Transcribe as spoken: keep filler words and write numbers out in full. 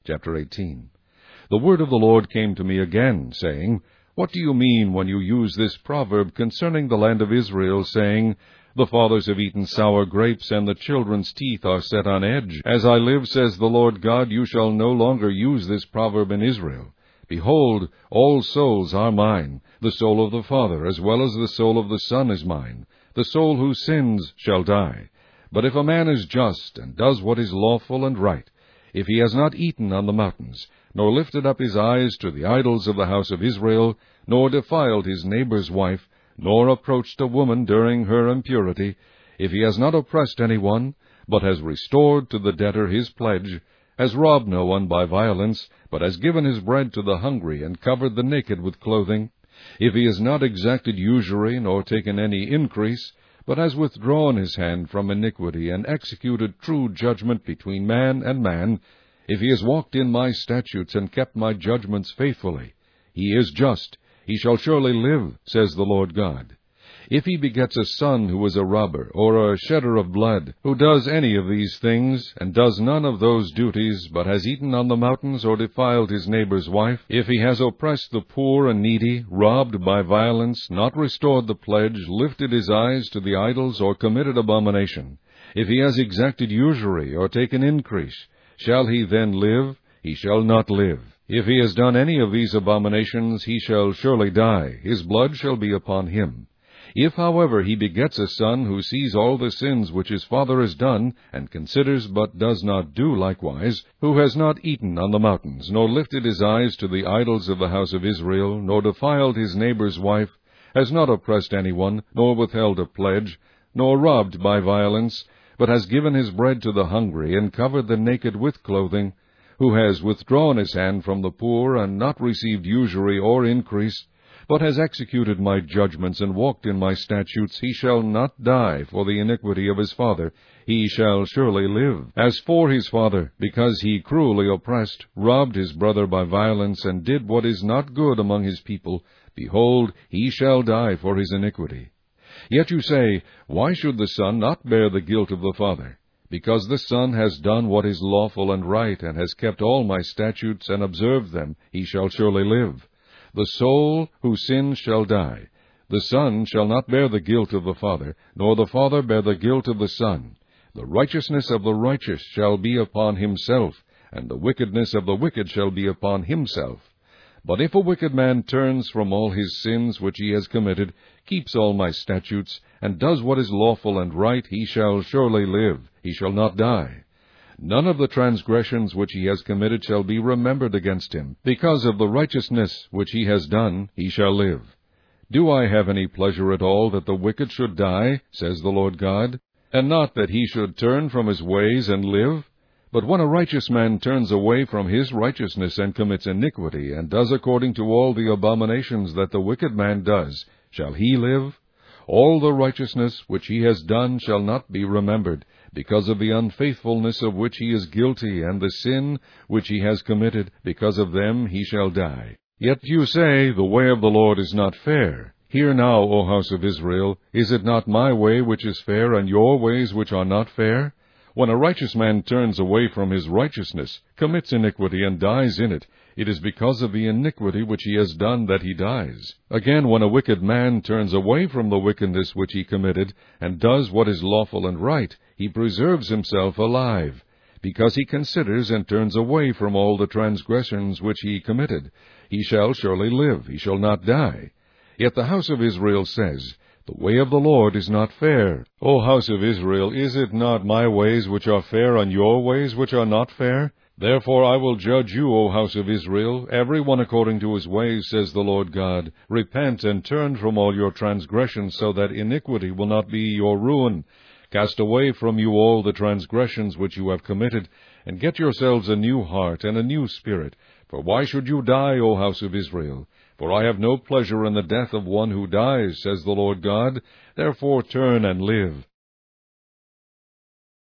Chapter eighteen. The word of the Lord came to me again, saying, What do you mean when you use this proverb concerning the land of Israel, saying, The fathers have eaten sour grapes, and the children's teeth are set on edge? As I live, says the Lord God, you shall no longer use this proverb in Israel. Behold, all souls are mine. The soul of the Father, as well as the soul of the Son, is mine. The soul who sins shall die. But if a man is just, and does what is lawful and right, if he has not eaten on the mountains, nor lifted up his eyes to the idols of the house of Israel, nor defiled his neighbor's wife, nor approached a woman during her impurity, if he has not oppressed any one, but has restored to the debtor his pledge, has robbed no one by violence, but has given his bread to the hungry, and covered the naked with clothing, if he has not exacted usury, nor taken any increase, but has withdrawn his hand from iniquity, and executed true judgment between man and man, if he has walked in my statutes, and kept my judgments faithfully, he is just, he shall surely live, says the Lord God. If he begets a son who is a robber, or a shedder of blood, who does any of these things, and does none of those duties, but has eaten on the mountains, or defiled his neighbor's wife, if he has oppressed the poor and needy, robbed by violence, not restored the pledge, lifted his eyes to the idols, or committed abomination, if he has exacted usury, or taken increase, shall he then live? He shall not live. If he has done any of these abominations, he shall surely die. His blood shall be upon him. If, however, he begets a son who sees all the sins which his father has done, and considers but does not do likewise, who has not eaten on the mountains, nor lifted his eyes to the idols of the house of Israel, nor defiled his neighbor's wife, has not oppressed any one, nor withheld a pledge, nor robbed by violence, but has given his bread to the hungry, and covered the naked with clothing, who has withdrawn his hand from the poor, and not received usury or increase, but has executed my judgments, and walked in my statutes, he shall not die for the iniquity of his father, he shall surely live. As for his father, because he cruelly oppressed, robbed his brother by violence, and did what is not good among his people, behold, he shall die for his iniquity. Yet you say, Why should the son not bear the guilt of the father? Because the son has done what is lawful and right, and has kept all my statutes, and observed them, he shall surely live. The soul who sins shall die. The son shall not bear the guilt of the father, nor the father bear the guilt of the son. The righteousness of the righteous shall be upon himself, and the wickedness of the wicked shall be upon himself. But if a wicked man turns from all his sins which he has committed, keeps all my statutes, and does what is lawful and right, he shall surely live, he shall not die. None of the transgressions which he has committed shall be remembered against him. Because of the righteousness which he has done, he shall live. Do I have any pleasure at all that the wicked should die, says the Lord God, and not that he should turn from his ways and live? But when a righteous man turns away from his righteousness, and commits iniquity, and does according to all the abominations that the wicked man does, shall he live? All the righteousness which he has done shall not be remembered, because of the unfaithfulness of which he is guilty, and the sin which he has committed, because of them he shall die. Yet you say, The way of the Lord is not fair. Hear now, O house of Israel, is it not my way which is fair, and your ways which are not fair? When a righteous man turns away from his righteousness, commits iniquity, and dies in it, it is because of the iniquity which he has done that he dies. Again, when a wicked man turns away from the wickedness which he committed, and does what is lawful and right, he preserves himself alive, because he considers and turns away from all the transgressions which he committed. He shall surely live, he shall not die. Yet the house of Israel says, The way of the Lord is not fair. O house of Israel, is it not my ways which are fair, and your ways which are not fair? Therefore I will judge you, O house of Israel, every one according to his ways, says the Lord God. Repent and turn from all your transgressions, so that iniquity will not be your ruin. Cast away from you all the transgressions which you have committed, and get yourselves a new heart and a new spirit. For why should you die, O house of Israel? For I have no pleasure in the death of one who dies, says the Lord God. Therefore turn and live.